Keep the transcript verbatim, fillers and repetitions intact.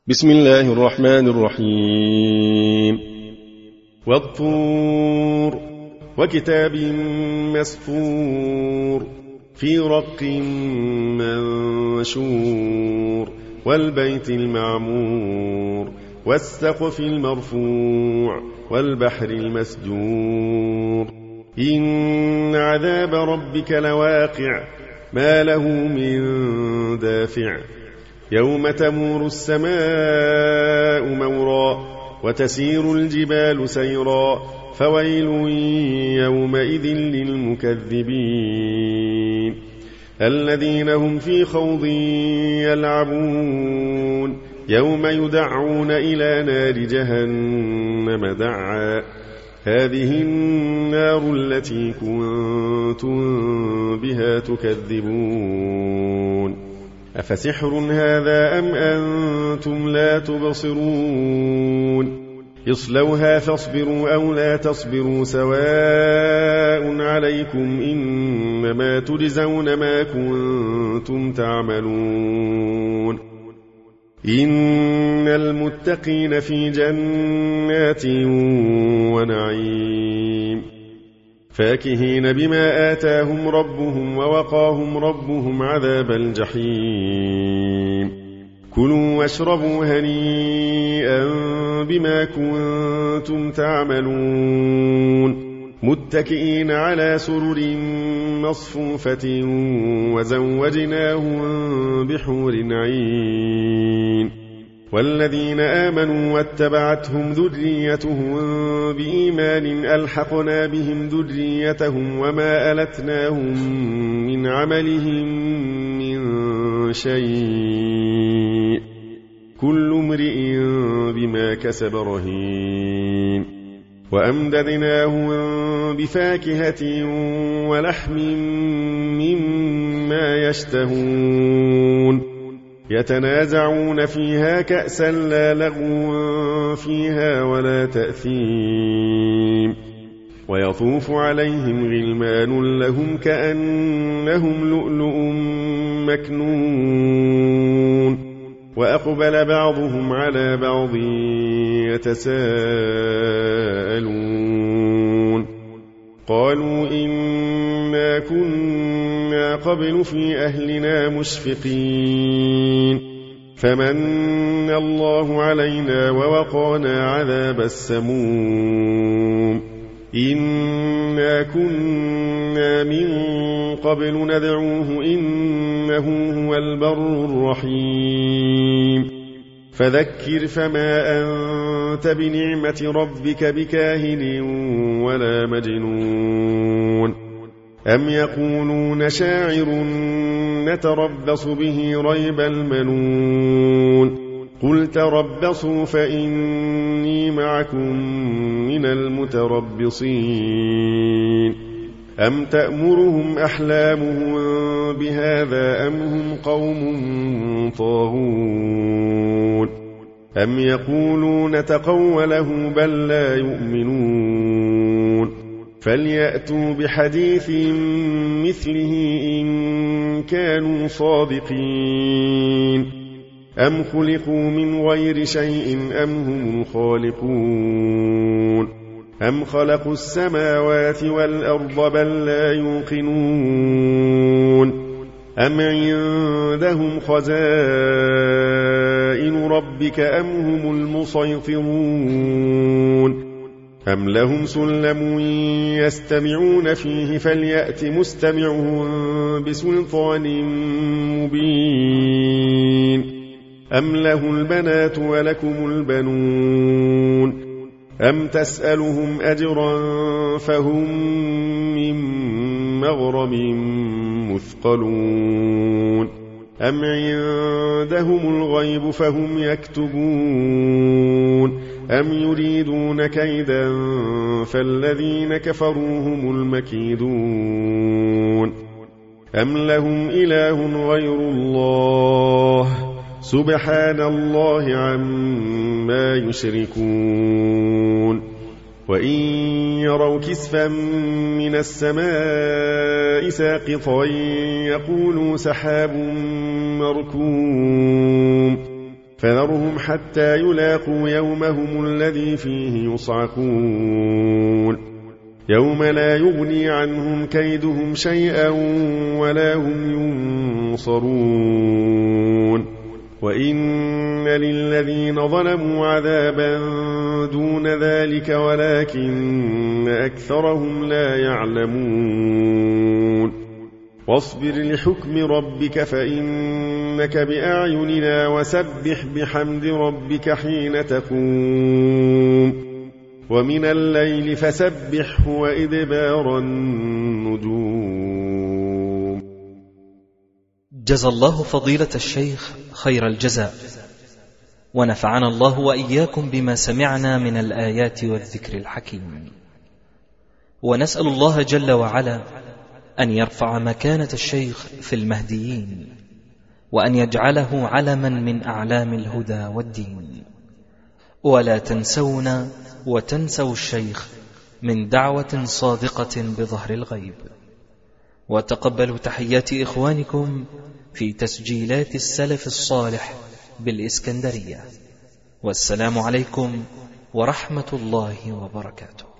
بسم الله الرحمن الرحيم. والطور وكتاب مسطور في رق منشور والبيت المعمور والسقف المرفوع والبحر المسجور إن عذاب ربك لواقع ما له من دافع يوم تمور السماء مورا وتسير الجبال سيرا فويل يومئذ للمكذبين الذين هم في خوض يلعبون يوم يدعون إلى نار جهنم دعا هذه النار التي كنتم بها تكذبون أفسحر هذا أم أنتم لا تبصرون اصلوها فاصبروا أو لا تصبروا سواء عليكم إنما تجزون ما كنتم تعملون إن المتقين في جنات ونعيم فاكهين بما آتاهم ربهم ووقاهم ربهم عذاب الجحيم كلوا واشربوا هنيئا بما كنتم تعملون متكئين على سرر مصفوفة وزوجناهم بحور عين والذين آمنوا واتبعتهم ذريتهم بإيمان ألحقنا بهم ذريتهم وما ألتناهم من عملهم من شيء كل امرئ بما كسب رهين وأمددناهم بفاكهة ولحم مما يشتهون يتنازعون فيها كأسا لا لغو فيها ولا تأثيم ويطوف عليهم غلمان لهم كأنهم لؤلؤ مكنون وأقبل بعضهم على بعض يتساءلون قالوا إنا كنا قبل في أهلنا مشفقين فمن الله علينا ووقانا عذاب السموم إنا كنا من قبل ندعوه إنه هو البر الرحيم فذكر فما أنت بنعمة ربك بكاهن ولا مجنون أم يقولون شاعر نتربص به ريب المنون قل تربصوا فإني معكم من المتربصين أم تأمرهم أحلامهم بهذا أم هم قوم طاغون أم يقولون تقوله بل لا يؤمنون فليأتوا بحديث مثله إن كانوا صادقين أم خلقوا من غير شيء أم هم الخالقون أم خلقوا السماوات والأرض بل لا يوقنون أم عندهم خزائن ربك أم هم المسيطرون أم لهم سلم يستمعون فيه فليأت مستمعهم بسلطان مبين أم له البنات ولكم البنون أم تسألهم أجرا فهم من مغرم مثقلون أم عندهم الغيب فهم يكتبون أم يريدون كيدا فالذين كفروا هم المكيدون أم لهم إله غير الله سبحان الله عما يشركون وإن يروا كسفا من السماء ساقطا يقولوا سحاب مركوم فذرهم حتى يلاقوا يومهم الذي فيه يصعقون يوم لا يغني عنهم كيدهم شيئا ولا هم ينصرون وإن للذين ظلموا عذابا دون ذلك ولكن أكثرهم لا يعلمون واصبر لحكم ربك فإنك بأعيننا وسبح بحمد ربك حين تقوم ومن الليل فسبحه وإدبار النجوم. جزى الله فضيلة الشيخ خير الجزاء، ونفعنا الله وإياكم بما سمعنا من الآيات والذكر الحكيم، ونسأل الله جل وعلا أن يرفع مكانة الشيخ في المهديين، وأن يجعله علما من أعلام الهدى والدين. ولا تنسونا وتنسوا الشيخ من دعوة صادقة بظهر الغيب. وتقبلوا تحيات إخوانكم في تسجيلات السلف الصالح بالإسكندرية. والسلام عليكم ورحمة الله وبركاته.